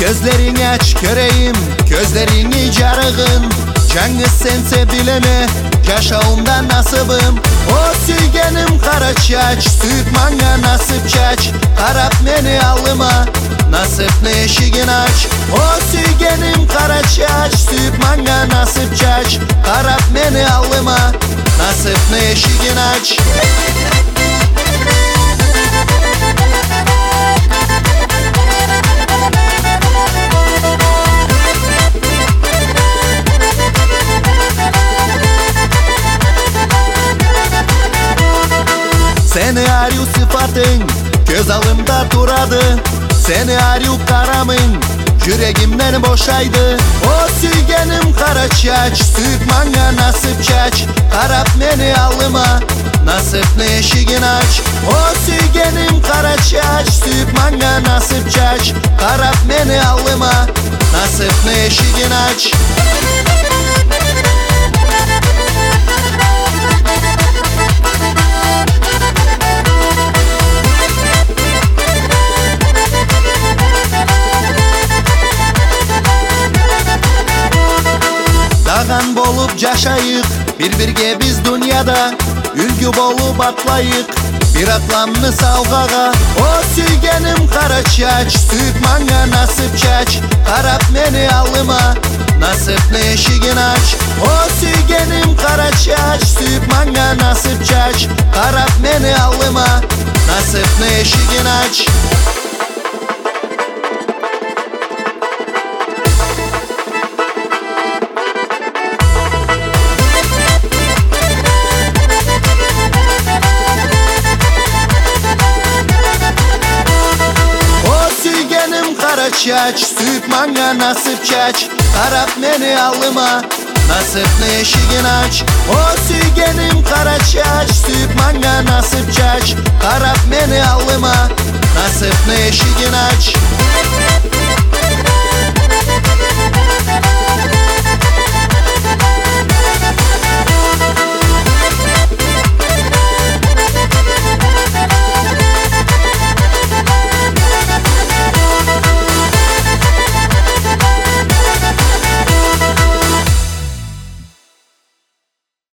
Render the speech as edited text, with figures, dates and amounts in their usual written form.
Gözlerini aç göreyim, gözlerini carığın. Canı sense bileme, yaşağımda nasibim. O süygenim kara çaç, süt manga nasip çaç. Karap beni alıma, nasip ne eşigin aç. O süygenim kara çaç, süt manga nasip çaç. Karap beni alıma, nasip ne eşigin aç. Seni arıyor sıfatın, göz alımda duradı. Seni arıyor karamın, yüreğimden boşaydı. O süygenim kara çaç, süt manga nasip çaç. Karap beni alıma, nasip ne eşigin aç. O süygenim kara çaç, süt manga nasip çaç. Karap beni alıma, nasip ne eşigin aç. Dağan bolup yaşayık, bir biz dünyada. Ülgü bolup atlayık, bir atlamını savgağa. O süygenim kara çaç, süt manga nasip çaç. Karap beni alıma, nasip ne eşigin aç. O süygenim kara çaç, süt manga nasip çaç. Karap beni alıma, nasip ne eşigin aç. Çaç, süt manga nasip çaç. Karap beni alıma, nasip ne eşigin aç. O süygenim kara çaç, süt manga nasip çaç. Karap beni alıma, nasip ne eşigin aç.